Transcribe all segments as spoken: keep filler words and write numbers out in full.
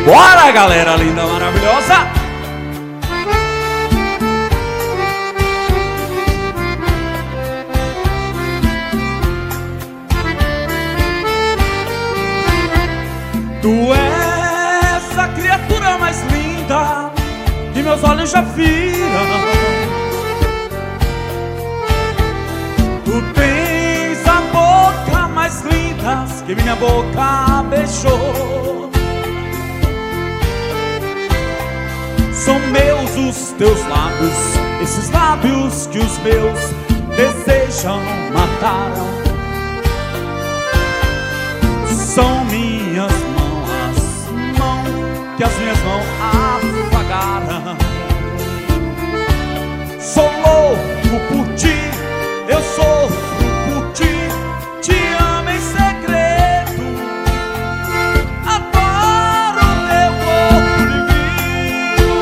Bora, galera linda, maravilhosa! Tu és a criatura mais linda que meus olhos já viram. Tu tens a boca mais linda que minha boca beijou. São meus os teus lábios, esses lábios que os meus desejam mataram. São minhas mãos, as mãos que as minhas mãos apagaram. Sou louco por ti, eu sofro por ti, te amo em segredo. Adoro teu corpo divino,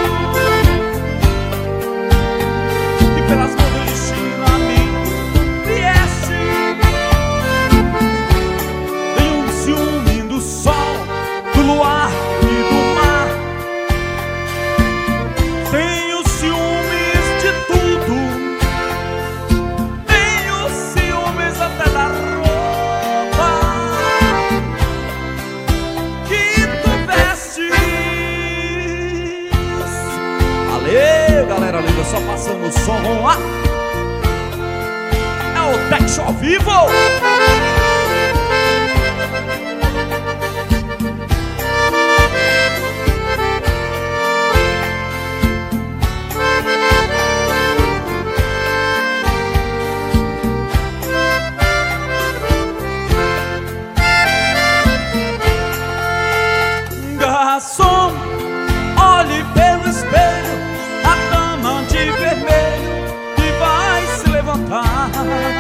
e pelas mãos do destino a mim vieste. Tenho um ciúme do sol, do luar e do mar. Tenho ciúmes de tudo, tenho ciúmes até da roupa que tu vestes. Valeu, galera linda, só passando o som lá. É o Tech Show ao vivo. Garçom, olhe pelo espelho a dama de vermelho que vai se levantar.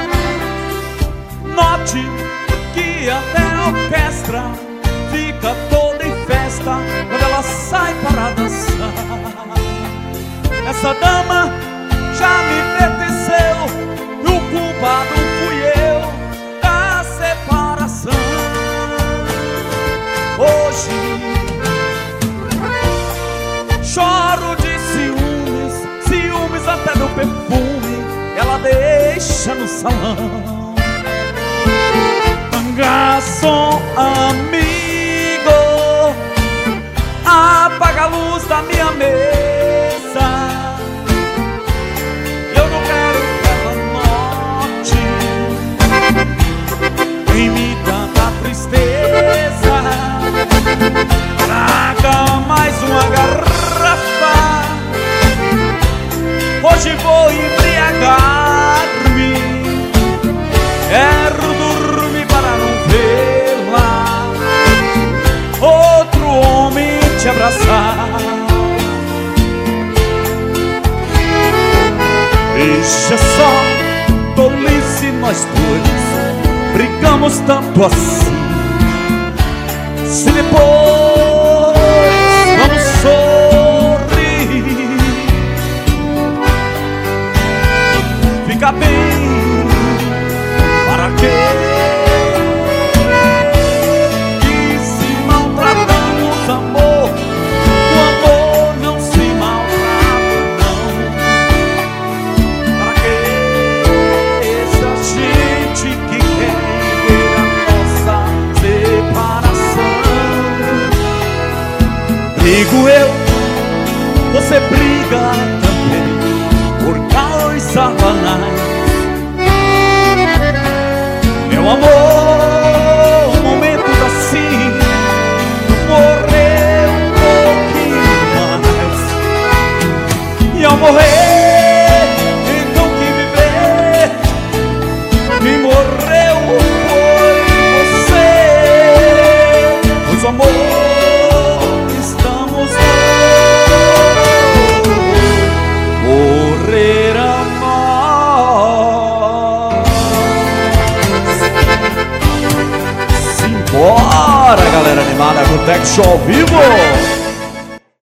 Note que até a orquestra fica toda em festa quando ela sai para dançar. Essa dama já me pertenceu e o culpado fui eu da separação. Hoje choro de ciúmes, ciúmes até do perfume ela deixa no salão. Garçom amigo, apaga a luz da minha mesa. Eu não quero que ela note em mim tanta tristeza. Traga mais uma garrafa, hoje vou embriagar-me. Quero dormir para não vê-la, outro homem te abraçar. Veja só, tolice, nós dois brigamos tanto assim. Se depois vamos sorrir, fica bem, para quê? Que se maltratamos, amor, o amor não se maltrata, não. Para que essa gente que quer ver a nossa separação? Brigo eu, você briga também, por causa banais. Meu amor, momentos assim, morreu um pouquinho mais. E ao morrer, então que viver, quem morreu foi você. Pois o amor estamos morrer a nós. Simbora, galera animada com o Tech Show ao vivo.